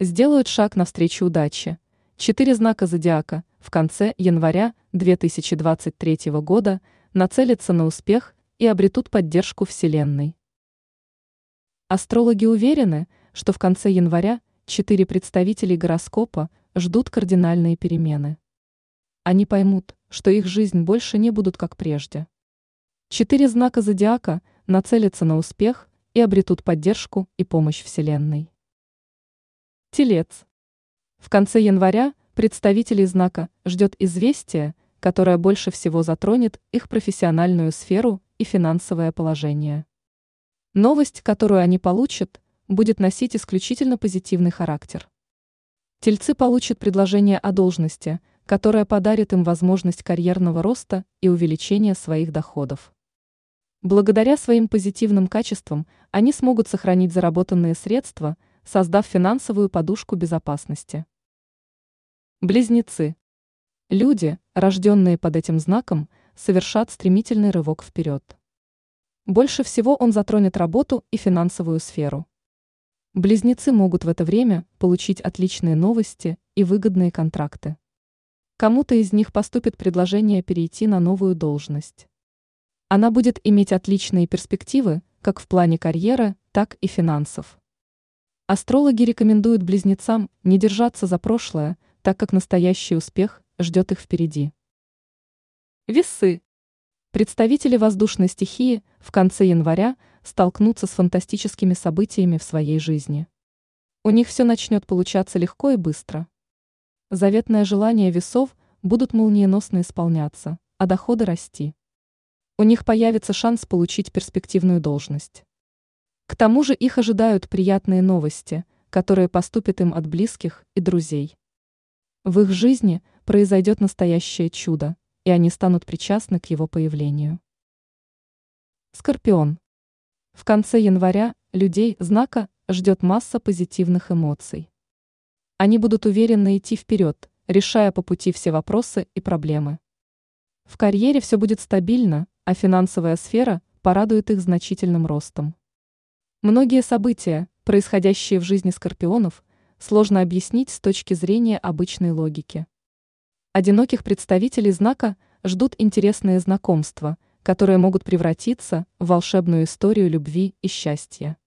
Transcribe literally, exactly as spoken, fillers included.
сделают шаг навстречу удаче. Четыре знака зодиака в конце января две тысячи двадцать третьего года нацелятся на успех и обретут поддержку Вселенной. Астрологи уверены, что в конце января четыре представителей гороскопа ждут кардинальные перемены. Они поймут, что их жизнь больше не будут как прежде. Четыре знака зодиака нацелятся на успех и обретут поддержку и помощь Вселенной. Телец. В конце января представителей знака ждет известие, которое больше всего затронет их профессиональную сферу и финансовое положение. Новость, которую они получат, будет носить исключительно позитивный характер. Тельцы получат предложение о должности, которое подарит им возможность карьерного роста и увеличения своих доходов. Благодаря своим позитивным качествам они смогут сохранить заработанные средства, создав финансовую подушку безопасности. Близнецы. Люди, рожденные под этим знаком, совершат стремительный рывок вперед. Больше всего он затронет работу и финансовую сферу. Близнецы могут в это время получить отличные новости и выгодные контракты. Кому-то из них поступит предложение перейти на новую должность. Она будет иметь отличные перспективы как в плане карьеры, так и финансов. Астрологи рекомендуют близнецам не держаться за прошлое, так как настоящий успех ждет их впереди. Весы. Представители воздушной стихии в конце января столкнутся с фантастическими событиями в своей жизни. У них все начнет получаться легко и быстро. Заветные желания весов будут молниеносно исполняться, а доходы расти. У них появится шанс получить перспективную должность. К тому же их ожидают приятные новости, которые поступят им от близких и друзей. В их жизни произойдет настоящее чудо, и они станут причастны к его появлению. Скорпион. В конце января людей знака ждет масса позитивных эмоций. Они будут уверенно идти вперед, решая по пути все вопросы и проблемы. В карьере все будет стабильно, а финансовая сфера порадует их значительным ростом. Многие события, происходящие в жизни скорпионов, сложно объяснить с точки зрения обычной логики. Одиноких представителей знака ждут интересные знакомства, которые могут превратиться в волшебную историю любви и счастья.